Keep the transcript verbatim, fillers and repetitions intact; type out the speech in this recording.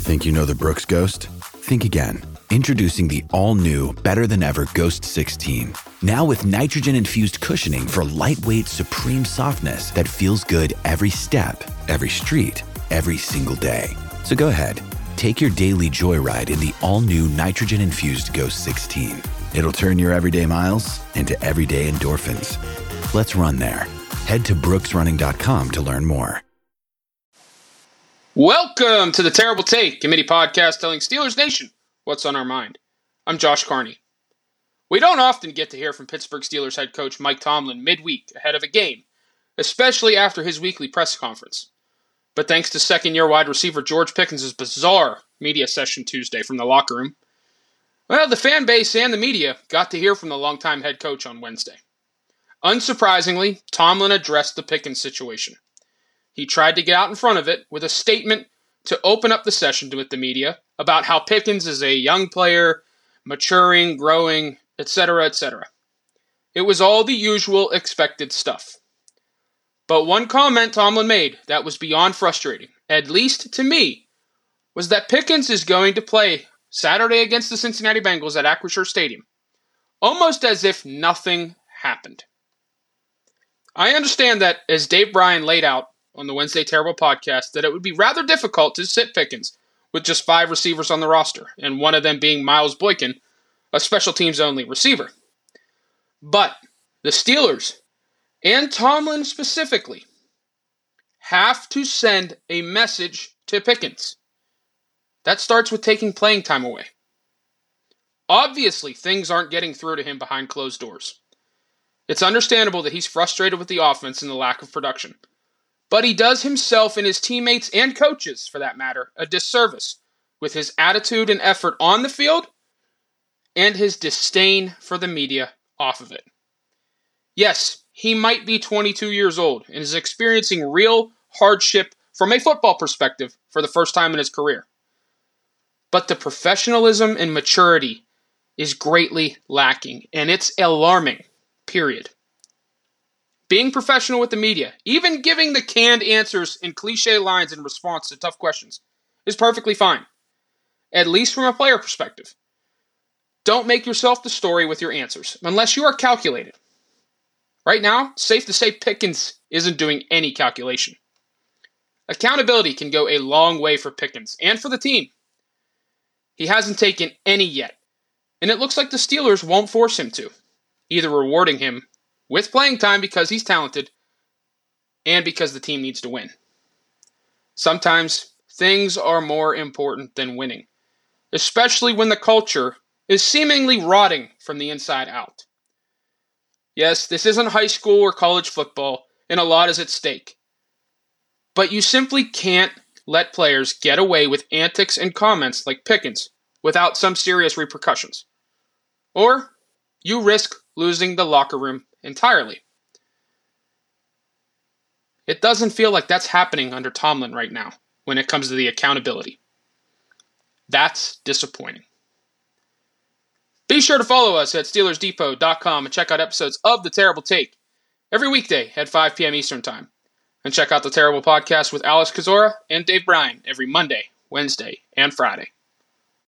Think you know the Brooks Ghost? Think again. Introducing the all-new, better-than-ever Ghost sixteen. Now with nitrogen-infused cushioning for lightweight, supreme softness that feels good every step, every street, every single day. So go ahead, take your daily joyride in the all-new nitrogen-infused Ghost sixteen. It'll turn your everyday miles into everyday endorphins. Let's run there. Head to brooks running dot com to learn more. Welcome to the Terrible Take, a mini podcast telling Steelers Nation what's on our mind. I'm Josh Carney. We don't often get to hear from Pittsburgh Steelers head coach Mike Tomlin midweek ahead of a game, especially after his weekly press conference. But thanks to second-year wide receiver George Pickens' bizarre media session Tuesday from the locker room, well, the fan base and the media got to hear from the longtime head coach on Wednesday. Unsurprisingly, Tomlin addressed the Pickens situation. He tried to get out in front of it with a statement to open up the session with the media about how Pickens is a young player, maturing, growing, et cetera, et cetera. It was all the usual expected stuff. But one comment Tomlin made that was beyond frustrating, at least to me, was that Pickens is going to play Saturday against the Cincinnati Bengals at Acrisure Stadium, almost as if nothing happened. I understand that, as Dave Bryan laid out on the Wednesday Terrible podcast, that it would be rather difficult to sit Pickens with just five receivers on the roster, and one of them being Miles Boykin, a special teams-only receiver. But the Steelers, and Tomlin specifically, have to send a message to Pickens. That starts with taking playing time away. Obviously, things aren't getting through to him behind closed doors. It's understandable that he's frustrated with the offense and the lack of production. But he does himself and his teammates and coaches, for that matter, a disservice with his attitude and effort on the field and his disdain for the media off of it. Yes, he might be twenty-two years old and is experiencing real hardship from a football perspective for the first time in his career. But the professionalism and maturity is greatly lacking, and it's alarming, period. Being professional with the media, even giving the canned answers and cliche lines in response to tough questions, is perfectly fine, at least from a player perspective. Don't make yourself the story with your answers, unless you are calculated. Right now, it's safe to say Pickens isn't doing any calculation. Accountability can go a long way for Pickens and for the team. He hasn't taken any yet, and it looks like the Steelers won't force him to, either rewarding him with playing time because he's talented and because the team needs to win. Sometimes things are more important than winning, especially when the culture is seemingly rotting from the inside out. Yes, this isn't high school or college football, and a lot is at stake. But you simply can't let players get away with antics and comments like Pickens without some serious repercussions. Or you risk losing the locker room entirely. It doesn't feel like that's happening under Tomlin right now when it comes to the accountability. That's disappointing. Be sure to follow us at Steelers Depot dot com and check out episodes of The Terrible Take every weekday at five p.m. Eastern Time. And check out The Terrible Podcast with Alex Kozora and Dave Bryan every Monday, Wednesday, and Friday.